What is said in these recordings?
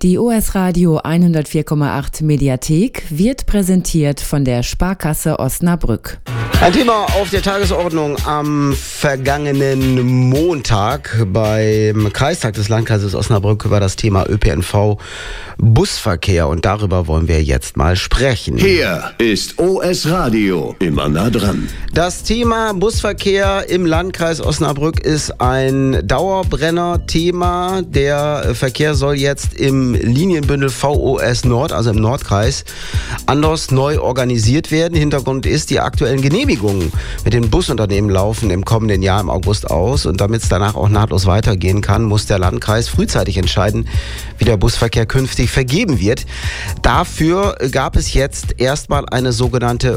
Die OS Radio 104,8 Mediathek wird präsentiert von der Sparkasse Osnabrück. Ein Thema auf der Tagesordnung am vergangenen Montag beim Kreistag des Landkreises Osnabrück war das Thema ÖPNV Busverkehr und darüber wollen wir jetzt mal sprechen. Hier ist OS Radio, immer nah dran. Das Thema Busverkehr im Landkreis Osnabrück ist ein Dauerbrenner-Thema. Der Verkehr soll jetzt im Linienbündel VOS Nord, also im Nordkreis, anders neu organisiert werden. Hintergrund ist, die aktuellen Genehmigungen mit den Busunternehmen laufen im kommenden Jahr im August aus. Und damit es danach auch nahtlos weitergehen kann, muss der Landkreis frühzeitig entscheiden, wie der Busverkehr künftig vergeben wird. Dafür gab es jetzt erstmal eine sogenannte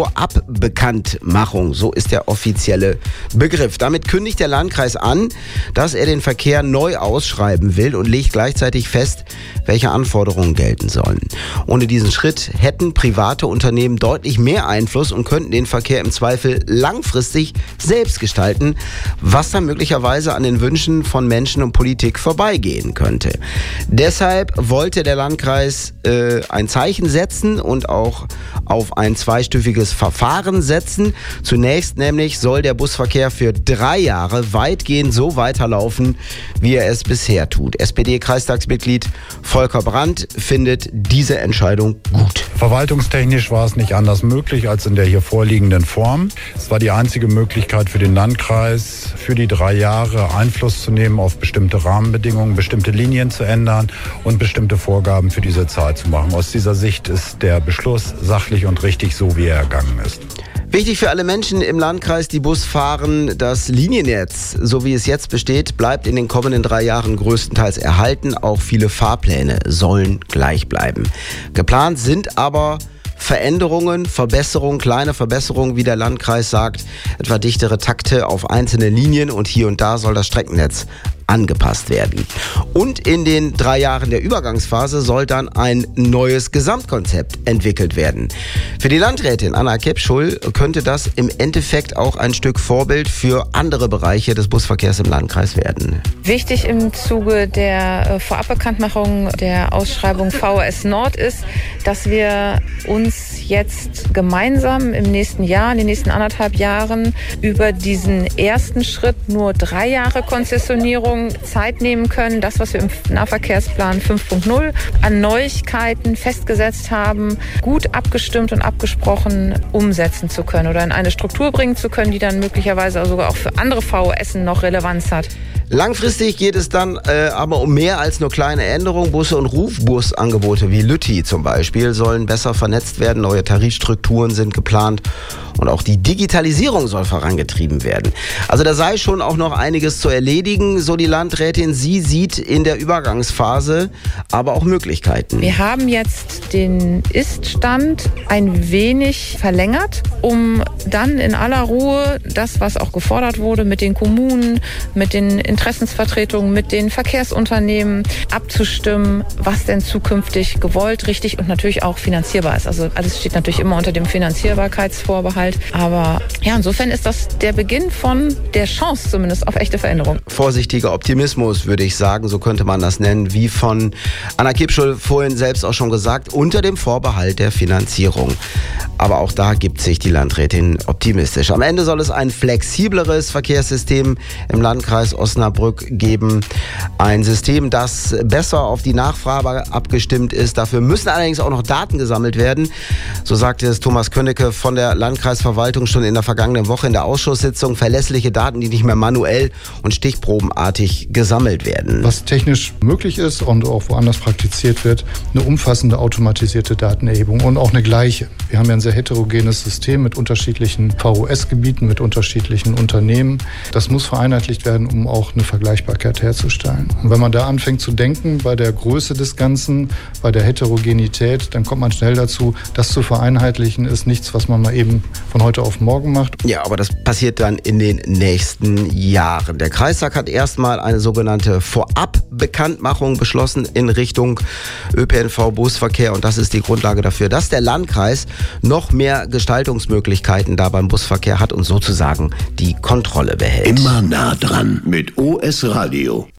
Vorabbekanntmachung. So ist der offizielle Begriff. Damit kündigt der Landkreis an, dass er den Verkehr neu ausschreiben will und legt gleichzeitig fest, welche Anforderungen gelten sollen. Ohne diesen Schritt hätten private Unternehmen deutlich mehr Einfluss und könnten den Verkehr im Zweifel langfristig selbst gestalten, was dann möglicherweise an den Wünschen von Menschen und Politik vorbeigehen könnte. Deshalb wollte der Landkreis ein Zeichen setzen und auch auf ein zweistufiges Verfahren setzen. Zunächst nämlich soll der Busverkehr für 3 Jahre weitgehend so weiterlaufen, wie er es bisher tut. SPD-Kreistagsmitglied Volker Brandt findet diese Entscheidung gut. Verwaltungstechnisch war es nicht anders möglich als in der hier vorliegenden Form. Es war die einzige Möglichkeit für den Landkreis, für die 3 Jahre Einfluss zu nehmen auf bestimmte Rahmenbedingungen, bestimmte Linien zu ändern und bestimmte Vorgaben für diese Zeit zu machen. Aus dieser Sicht ist der Beschluss sachlich und richtig so, wie er ergangen ist. Wichtig für alle Menschen im Landkreis, die Bus fahren, das Liniennetz, so wie es jetzt besteht, bleibt in den kommenden 3 Jahren größtenteils erhalten. Auch viele Fahrpläne sollen gleich bleiben. Geplant sind aber Veränderungen, Verbesserungen, kleine Verbesserungen, wie der Landkreis sagt, etwa dichtere Takte auf einzelne Linien und hier und da soll das Streckennetz angepasst werden. Und in den 3 Jahren der Übergangsphase soll dann ein neues Gesamtkonzept entwickelt werden. Für die Landrätin Anna Kepschul könnte das im Endeffekt auch ein Stück Vorbild für andere Bereiche des Busverkehrs im Landkreis werden. Wichtig im Zuge der Vorabbekanntmachung der Ausschreibung VOS Nord ist, dass wir uns jetzt gemeinsam im nächsten Jahr, in den nächsten 1,5 Jahren über diesen ersten Schritt nur 3 Jahre Konzessionierung Zeit nehmen können, das, was wir im Nahverkehrsplan 5.0 an Neuigkeiten festgesetzt haben, gut abgestimmt und abgesprochen umsetzen zu können oder in eine Struktur bringen zu können, die dann möglicherweise sogar auch für andere VOS noch Relevanz hat. Langfristig geht es dann aber um mehr als nur kleine Änderungen. Busse und Rufbusangebote wie Lütti zum Beispiel sollen besser vernetzt werden. Neue Tarifstrukturen sind geplant und auch die Digitalisierung soll vorangetrieben werden. Also da sei schon auch noch einiges zu erledigen, so die Landrätin. Sie sieht in der Übergangsphase aber auch Möglichkeiten. Wir haben jetzt den Ist-Stand ein wenig verlängert, um dann in aller Ruhe das, was auch gefordert wurde, mit den Kommunen, mit den Interessensvertretungen, mit den Verkehrsunternehmen abzustimmen, was denn zukünftig gewollt, richtig und natürlich auch finanzierbar ist. Also alles steht natürlich immer unter dem Finanzierbarkeitsvorbehalt. Aber ja, insofern ist das der Beginn von der Chance zumindest auf echte Veränderung. Vorsichtiger Optimismus, würde ich sagen, so könnte man das nennen, wie von Anna Kepschul vorhin selbst auch schon gesagt, unter dem Vorbehalt der Finanzierung. Aber auch da gibt sich die Landrätin optimistisch. Am Ende soll es ein flexibleres Verkehrssystem im Landkreis Osnabrück geben. Ein System, das besser auf die Nachfrage abgestimmt ist. Dafür müssen allerdings auch noch Daten gesammelt werden. So sagte es Thomas Könnecke von der Landkreisverwaltung schon in der vergangenen Woche in der Ausschusssitzung. Verlässliche Daten, die nicht mehr manuell und stichprobenartig gesammelt werden. Was technisch möglich ist und auch woanders praktiziert wird, eine umfassende automatisierte Datenerhebung und auch eine gleiche. Wir haben ja ein sehr heterogenes System mit unterschiedlichen VOS-Gebieten, mit unterschiedlichen Unternehmen. Das muss vereinheitlicht werden, um auch eine Vergleichbarkeit herzustellen. Und wenn man da anfängt zu denken, bei der Größe des Ganzen, bei der Heterogenität, dann kommt man schnell dazu, das zu vereinheitlichen ist nichts, was man mal eben von heute auf morgen macht. Ja, aber das passiert dann in den nächsten Jahren. Der Kreistag hat erstmal eine sogenannte Vorabbekanntmachung beschlossen in Richtung ÖPNV-Busverkehr und das ist die Grundlage dafür, dass der Landkreis noch mehr Gestaltungsmöglichkeiten da beim Busverkehr hat und sozusagen die Kontrolle behält. Immer nah dran mit OS Radio.